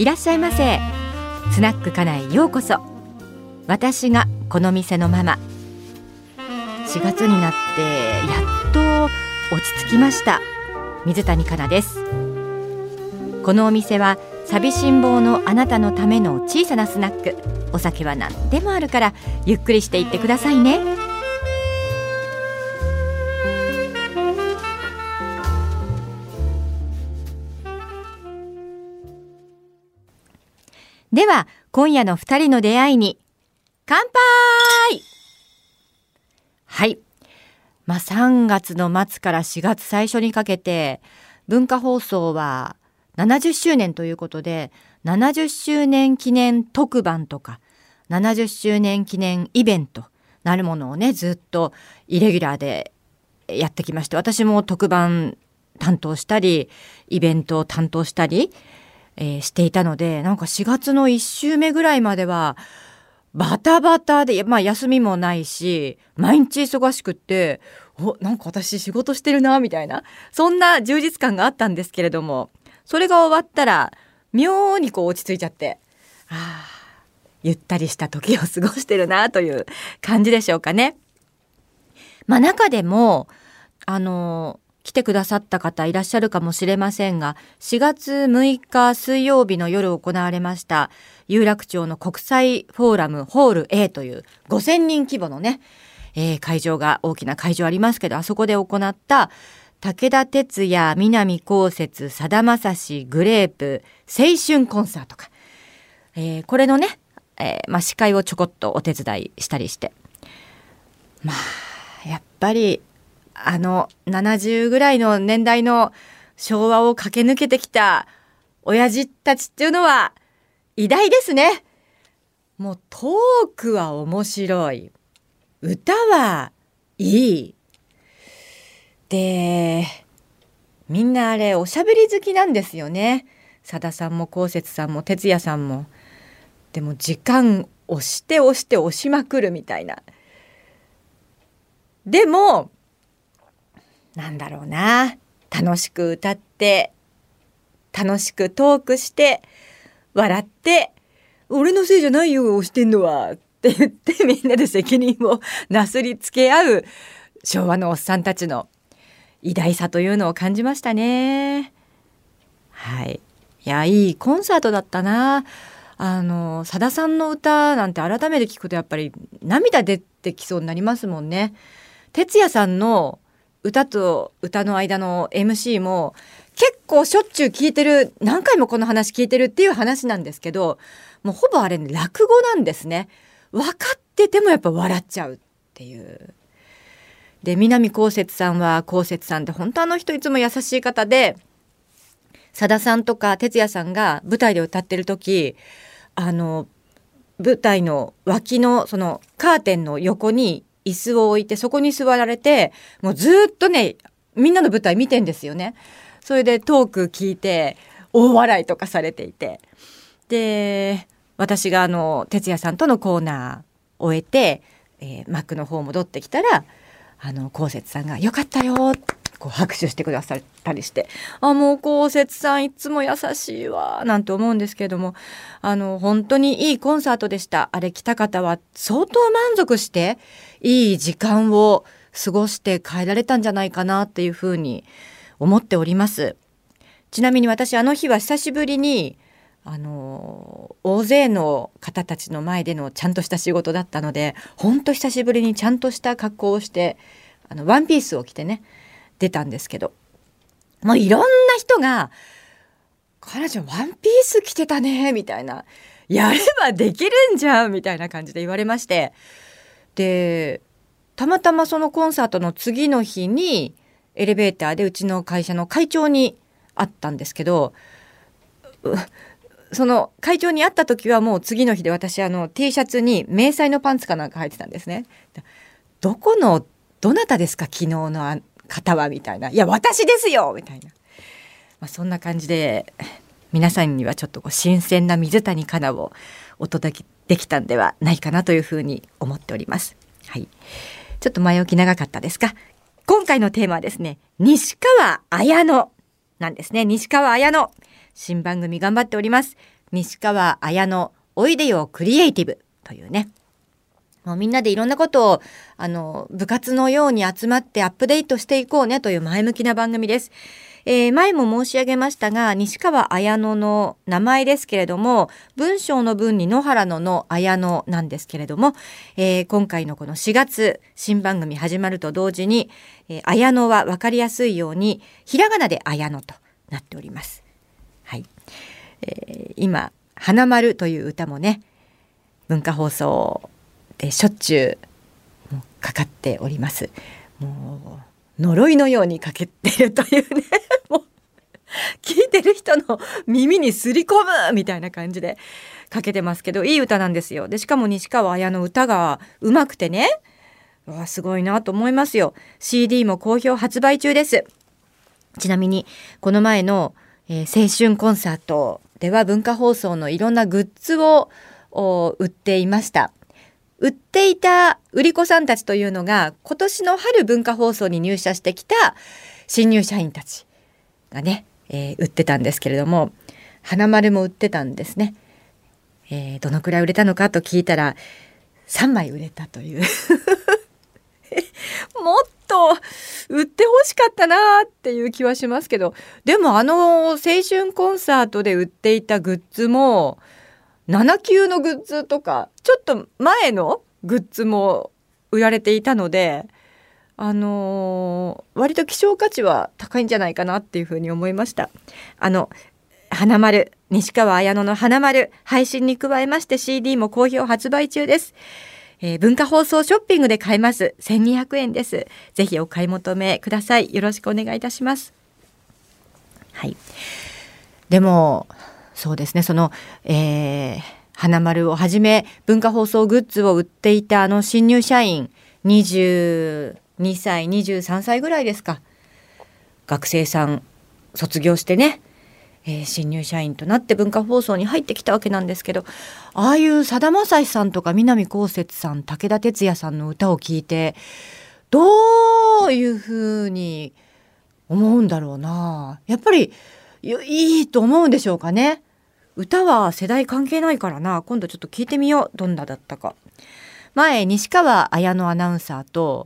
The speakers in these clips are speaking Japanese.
いらっしゃいませ。スナックかなへようこそ。私がこの店のママ。4月になってやっと落ち着きました。水谷香奈です。このお店は寂しん坊のあなたのための小さなスナック。お酒は何でもあるからゆっくりしていってくださいね。では今夜の2人の出会いに乾杯。はい、3月の末から4月最初にかけて文化放送は70周年ということで70周年記念特番とか70周年記念イベントなるものをねずっとイレギュラーでやってきまして、私も特番担当したりイベントを担当したりしていたので、なんか4月の1週目ぐらいまではバタバタで、休みもないし毎日忙しくって、なんか私仕事してるなみたいな、そんな充実感があったんですけれども、それが終わったら妙に落ち着いちゃって、ゆったりした時を過ごしてるなという感じでしょうかね。中でも来てくださった方いらっしゃるかもしれませんが、4月6日水曜日の夜行われました有楽町の国際フォーラムホール A という5000人規模のね、会場が大きな会場ありますけど、あそこで行った武田鉄矢、南こうせつ、さだまさし、グレープ青春コンサートか、これのね、司会をちょこっとお手伝いしたりして、やっぱり70ぐらいの年代の昭和を駆け抜けてきた親父たちっていうのは偉大ですね。もうトークは面白い、歌はいいで、みんなあれおしゃべり好きなんですよね。さださんもこうせつさんも哲也さんも。でも時間押して押しまくるみたいな。でもなんだろうな、楽しく歌って楽しくトークして笑って、俺のせいじゃないよ押してんのはって言ってみんなで責任をなすりつけ合う昭和のおっさんたちの偉大さというのを感じましたね。はい、いいコンサートだったな。さださんの歌なんて改めて聞くとやっぱり涙出てきそうになりますもんね。哲也さんの歌と歌の間の MC も結構しょっちゅう聞いてる、何回もこの話聞いてるっていう話なんですけど、もうほぼあれ、ね、落語なんですね。分かっててもやっぱ笑っちゃうっていう。で、南こうせつさんはこうせつさんで本当あの人いつも優しい方で、さださんとか哲也さんが舞台で歌ってる時、舞台の脇のそのカーテンの横に椅子を置いてそこに座られて、もうずっとねみんなの舞台見てんですよね。それでトーク聞いて大笑いとかされていて、で私が哲也さんとのコーナーを終えて、幕の方戻ってきたらこうせつさんがよかったよって拍手してくださったりして、もうこうせつさんいつも優しいわなんて思うんですけれども、本当にいいコンサートでした。あれ来た方は相当満足していい時間を過ごして帰られたんじゃないかなっていうふうに思っております。ちなみに私あの日は久しぶりに大勢の方たちの前でのちゃんとした仕事だったので、本当久しぶりにちゃんとした格好をしてワンピースを着てね出たんですけど、もういろんな人が彼女ワンピース着てたねみたいな、やればできるんじゃんみたいな感じで言われまして、でたまたまそのコンサートの次の日にエレベーターでうちの会社の会長に会ったんですけど、その会長に会った時はもう次の日で私T シャツに迷彩のパンツかなんか入ってたんですね。どなたですか昨日の方はみたいな、いや私ですよみたいな、そんな感じで皆さんにはちょっと新鮮な水谷香奈をお届けできたんではないかなというふうに思っております。はい、ちょっと前置き長かったですか。今回のテーマはですね、西川綾乃なんですね。西川綾乃新番組頑張っております。 西川綾乃おいでよクリエイティブというね、もうみんなでいろんなことを部活のように集まってアップデートしていこうねという前向きな番組です。前も申し上げましたが、西川綾乃の名前ですけれども、文章の文に野原の綾乃なんですけれども、今回のこの4月新番組始まると同時に、綾乃は分かりやすいようにひらがなで綾乃となっております。はい。今花丸という歌もね、文化放送でしょっちゅうかかっております。もう呪いのようにかけてるというねもう聞いてる人の耳にすり込むみたいな感じでかけてますけど、いい歌なんですよ。でしかも西川綾の歌がうまくてね、すごいなと思いますよ。 CD も好評発売中です。ちなみにこの前の、青春コンサートでは文化放送のいろんなグッズを売っていました。売っていた売り子さんたちというのが今年の春文化放送に入社してきた新入社員たちがね、売ってたんですけれども、花丸も売ってたんですね。どのくらい売れたのかと聞いたら3枚売れたというもっと売ってほしかったなっていう気はしますけど、でも青春コンサートで売っていたグッズも7級のグッズとかちょっと前のグッズも売られていたので、割と希少価値は高いんじゃないかなっていうふうに思いました。花丸、西川綾乃の花丸配信に加えまして CD も好評発売中です。文化放送ショッピングで買えます。1200円です。ぜひお買い求めください。よろしくお願いいたします。はい。でもそうですね、その、花丸をはじめ文化放送グッズを売っていた新入社員22歳23歳ぐらいですか、学生さん卒業してね、新入社員となって文化放送に入ってきたわけなんですけど、ああいうさだまさしさんとか南こうせつさん、武田鉄矢さんの歌を聴いてどういうふうに思うんだろうな。やっぱりいいと思うんでしょうかね。歌は世代関係ないからな。今度ちょっと聞いてみよう、どんなだったか。前西川綾乃アナウンサーと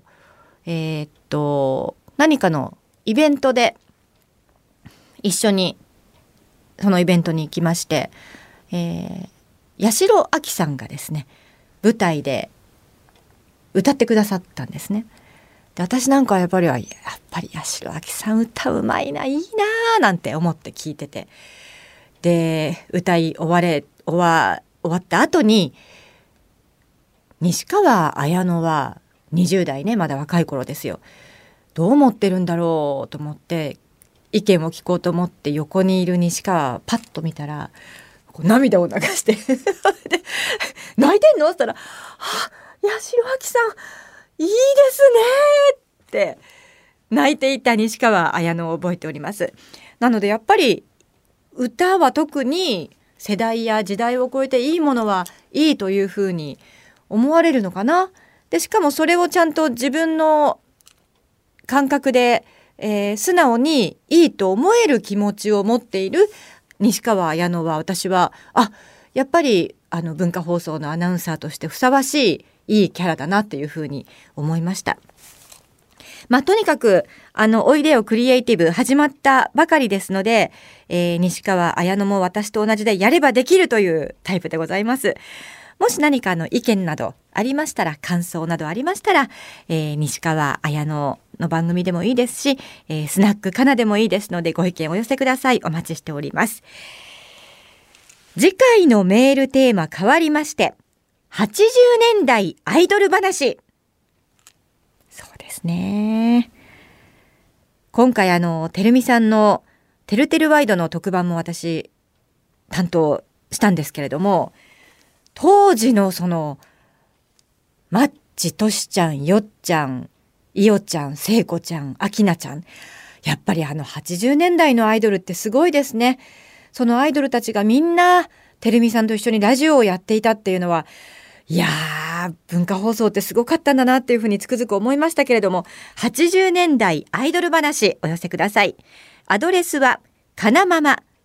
何かのイベントで一緒にそのイベントに行きまして、八代亜紀さんがですね舞台で歌ってくださったんですね。で私なんかはやっぱり八代亜紀さん歌うまいな、いいななんて思って聞いてて、で歌い終わった後に西川綾乃は20代ね、まだ若い頃ですよ、どう思ってるんだろうと思って意見を聞こうと思って横にいる西川パッと見たらこう涙を流してで泣いてんのって言ったら、八代亜紀さんいいですねって泣いていた西川綾乃を覚えております。なのでやっぱり歌は特に世代や時代を超えていいものはいいというふうに思われるのかな。でしかもそれをちゃんと自分の感覚で、素直にいいと思える気持ちを持っている西川綾乃は、私はやっぱり文化放送のアナウンサーとしてふさわしいいいキャラだなっていうふうに思いました。とにかくおいでよクリエイティブ始まったばかりですので、西川綾乃も私と同じでやればできるというタイプでございます。もし何か意見などありましたら、感想などありましたら、西川綾乃の番組でもいいですし、スナックかなでもいいですのでご意見お寄せください。お待ちしております。次回のメールテーマ変わりまして、80年代アイドル話。そうですね。今回てるみさんのてるてるワイドの特番も私担当したんですけれども、当時のそのマッチとしちゃん、よっちゃん、いおちゃん、せいこちゃん、あきなちゃん、やっぱり80年代のアイドルってすごいですね。そのアイドルたちがみんなてるみさんと一緒にラジオをやっていたっていうのは、いやー、文化放送ってすごかったんだなっていうふうにつくづく思いましたけれども、80年代アイドル話お寄せください。アドレスはかなまま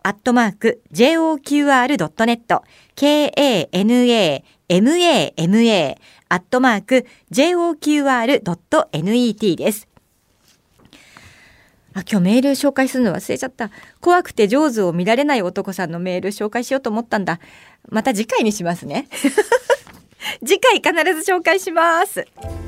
KANAMA@JOQR.net KANAMA@JOQR.net です。今日メール紹介するの忘れちゃった。怖くて上手を見られない男さんのメール紹介しようと思ったんだ。また次回にしますね次回必ず紹介します。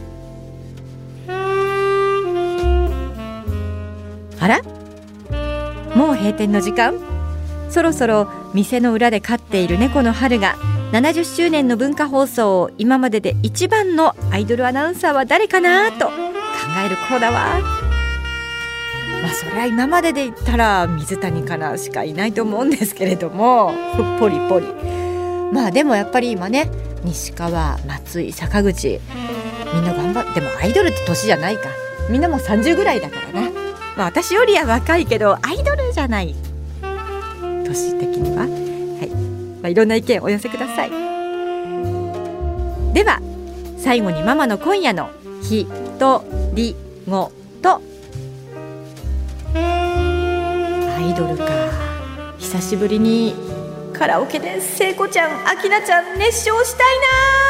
あら、もう閉店の時間。そろそろ店の裏で飼っている猫の春が70周年の文化放送を今までで一番のアイドルアナウンサーは誰かなと考える頃だわ。そりゃ今までで言ったら水谷かなしかいないと思うんですけれども、ポリポリ。でもやっぱり今ね、西川、松井、坂口、みんな頑張って、でもアイドルって年じゃないか、みんなもう30ぐらいだからな。私よりは若いけどアイドルじゃない、年的には。はい、いろんな意見お寄せください。では最後にママの今夜のひとりごと。アイドルか、久しぶりにカラオケで聖子ちゃん、明菜ちゃん熱唱したいな。